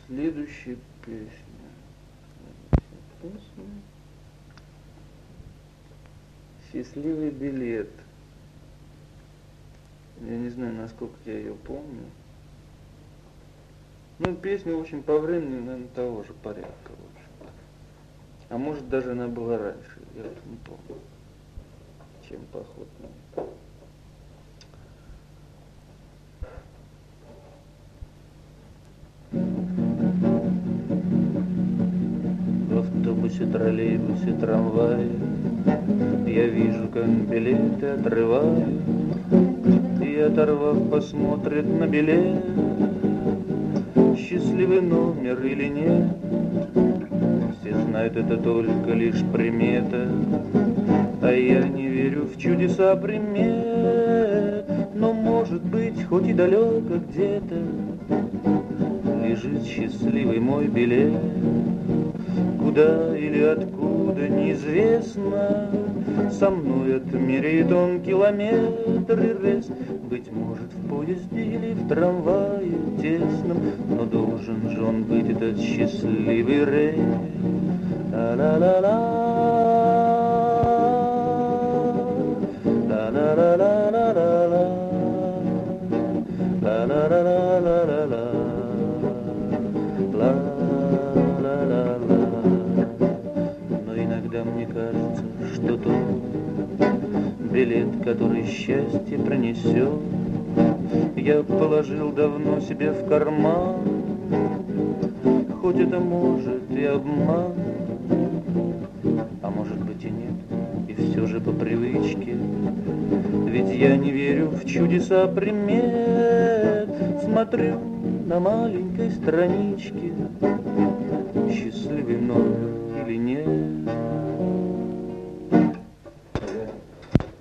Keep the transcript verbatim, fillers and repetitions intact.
Следующая песня. Следующая песня. Счастливый билет. Я не знаю, насколько я ее помню. Ну, песня, в общем, по времени, наверное, того же порядка, в общем. А может, даже она была раньше, я вот не помню, чем поход на нее. В автобусе, троллейбусе, трамвае я вижу, как билеты отрывают, и, оторвав, посмотрит на билет, счастливый номер или нет. Все знают, это только лишь примета, а я не верю в чудеса примет. Но, может быть, хоть и далеко где-то лежит счастливый мой билет. Куда или откуда, неизвестно, со мной отмеряет он километры рез. Быть может, в поезде или в трамвае тесном, но должен же он быть, этот счастливый рейс. Ла-ла-ла-ла, ла-ла-ла-ла-ла-ла, ла-ла-ла-ла-ла-ла, ла-ла-ла-ла. Но иногда мне кажется, что тот билет, который счастье принесет, я положил давно себе в карман. Хоть это может и обман, а может быть и нет, и все же по привычке. Ведь я не верю в чудеса примет. Смотрю на маленькой страничке, счастливый номер или нет.